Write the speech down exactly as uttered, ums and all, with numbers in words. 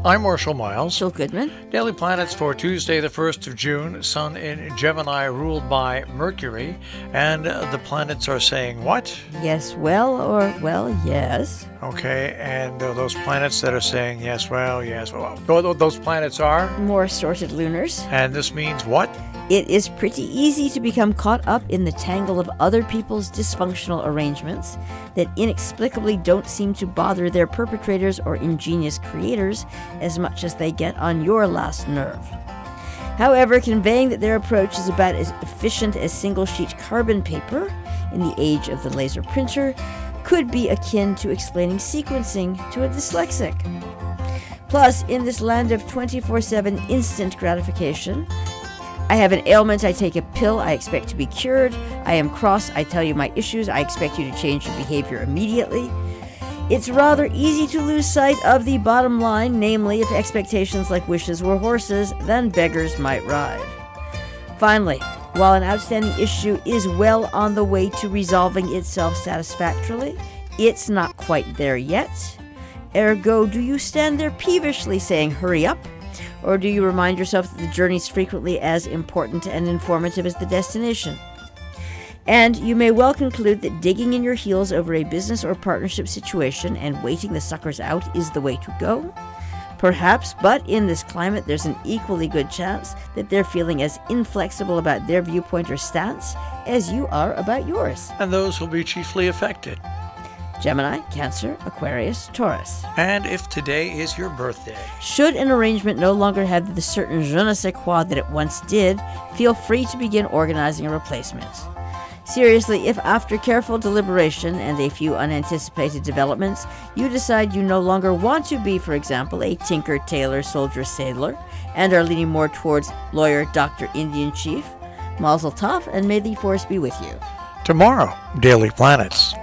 I'm Marshall Miles. Jill Goodman. Daily Planets for Tuesday, the first of June. Sun in Gemini ruled by Mercury. And uh, the planets are saying what? Yes, well, or well, yes. Okay, and uh, those planets that are saying yes, well, yes, well, those planets are? More assorted lunars. And this means what? It is pretty easy to become caught up in the tangle of other people's dysfunctional arrangements that inexplicably don't seem to bother their perpetrators or ingenious creators as much as they get on your last nerve. However, conveying that their approach is about as efficient as single-sheet carbon paper in the age of the laser printer could be akin to explaining sequencing to a dyslexic. Plus, in this land of twenty-four seven instant gratification, I have an ailment, I take a pill, I expect to be cured. I am cross, I tell you my issues, I expect you to change your behavior immediately. It's rather easy to lose sight of the bottom line, namely, if expectations like wishes were horses, then beggars might ride. Finally, while an outstanding issue is well on the way to resolving itself satisfactorily, it's not quite there yet. Ergo, do you stand there peevishly saying, hurry up? Or do you remind yourself that the journey is frequently as important and informative as the destination? And you may well conclude that digging in your heels over a business or partnership situation and waiting the suckers out is the way to go. Perhaps, but in this climate, there's an equally good chance that they're feeling as inflexible about their viewpoint or stance as you are about yours. And those will be chiefly affected. Gemini, Cancer, Aquarius, Taurus. And if today is your birthday, should an arrangement no longer have the certain je ne sais quoi that it once did, feel free to begin organizing a replacement. Seriously, if after careful deliberation and a few unanticipated developments, you decide you no longer want to be, for example, a tinker, tailor, soldier, sailor, and are leaning more towards lawyer, doctor, Indian chief, mazel tov, and may the force be with you. Tomorrow, Daily Planets.